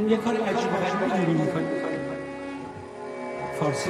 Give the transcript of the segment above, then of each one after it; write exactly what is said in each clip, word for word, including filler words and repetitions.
یه کار عجیب و غریبی داریم میکنیم. فارسی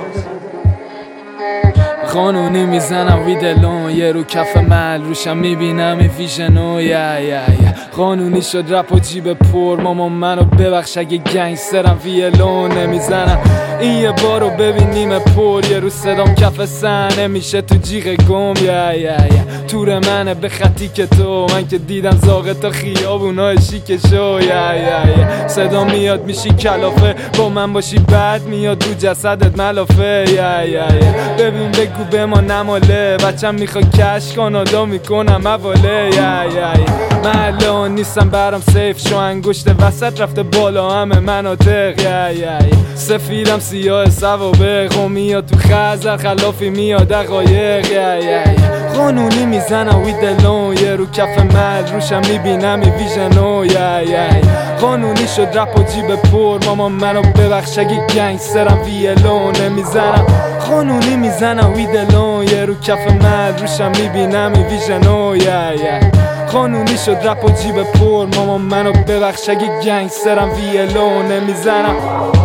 قانونی میزنم ویدلون، یه رو کف مل روشم میبینم این ویژنو. یا یا یا قانونی شد رپ و جیب پر، مامان منو ببخش اگه گنگسترم ویلون نمیزنم. این یه بارو ببین نیمه پر، یه رو صدام کف صحنه میشه تو جیغ گم. یا یا یا تور منه به خطی که تو، من که دیدم زاغه تا خیابونای شیکشو. یا یا یا صدا میاد میشی کلافه، با من باشی بعد میاد رو جسدت ملافه. یا یا یا ببین بگو به ما نماله، بچم میخواد کش کانادا میکنم مواله. یا یا یا من الان نیستم برام سیف، شو انگشت وسط رفته بالا همه مناطق. یا یا یا سفیدم سیاه سوابق و میاد تو خزر خلافی میاد دقایق. یا یا یا قانونی میزنم ویدلون، یه رو کف مل روشم میبینم این ویژنو. یا یا یا قانونی شد رپ و جیب پر، مامان منو ببخش اگه گنگسترم ویلون نمیزنم. قانونی میزنم ویدلون، یه رو کف مل روشم میبینم این ویژنو. یا یا قانونی شد رپ و جیب پر، مامان منو ببخش اگه گنگسترم ویلون نمیزنم.